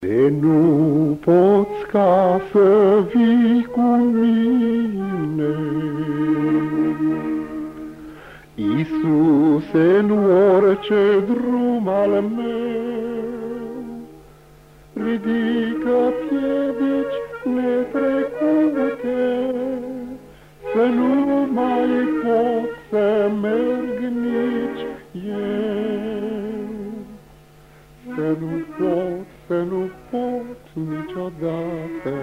De nu poți ca să vii cu mine, Iisuse, în orice drum al meu, ridică piedici netrecute, să nu mai pot să merg nici eu. Să nu pot niciodată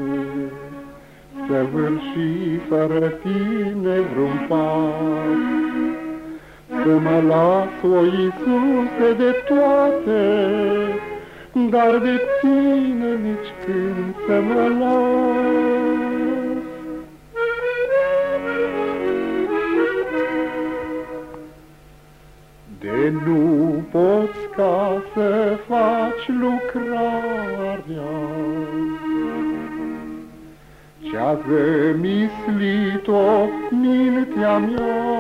să vârși fără tine vreun pas. Să mă las, o Iisuse, de toate, dar de tine nici când să mă las. De nu poți ca să faci lucrarea ce-a zămislit-o mintea mea,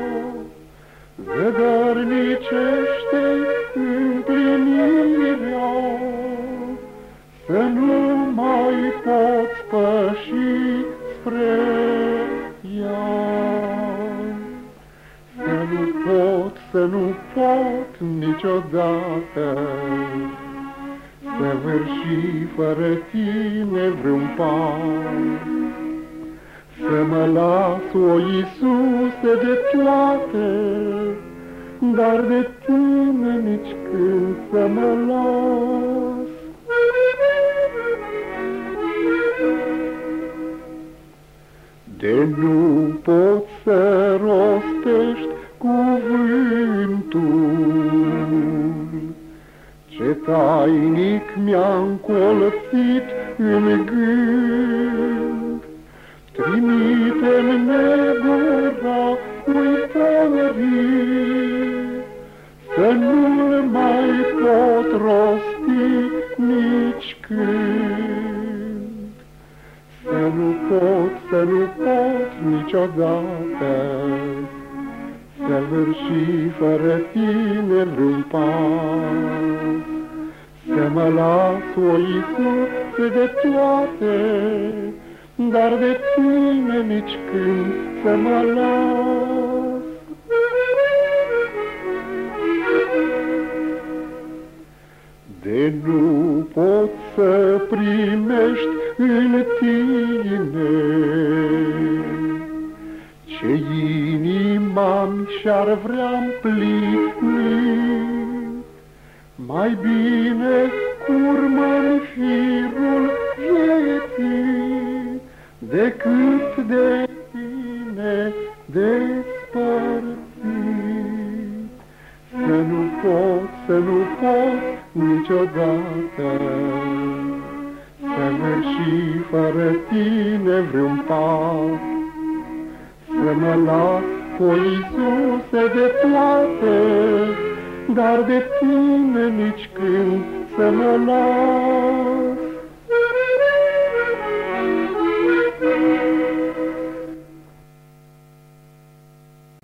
zădărnicește împlinirea, să nu mai poți păși spre ea. Să nu pot niciodată să vârși fără tine vreun pas. Să mă las, o Iisuse, de toate, dar de tine nici când să mă las. De nu poți să rostești cuvântul ce tainic mi-a încolțit în gând. Trimite-mi negura uitării, să nu-l mai pot rosti nici când. Să nu pot niciodată să vârși fără tine vreun pas. Să mă las, o Iisuse, de toate, dar de tine nici când să mă las. De nu poți să primești în tine ce inima-mi și-ar vrea împlini, mai bine curmă-n firul vieții decât de tine despărțit. Să nu pot niciodată să vârși fără tine vreun pas. Să mă las, o Iisuse, de toate, dar de tine nici când să mă las.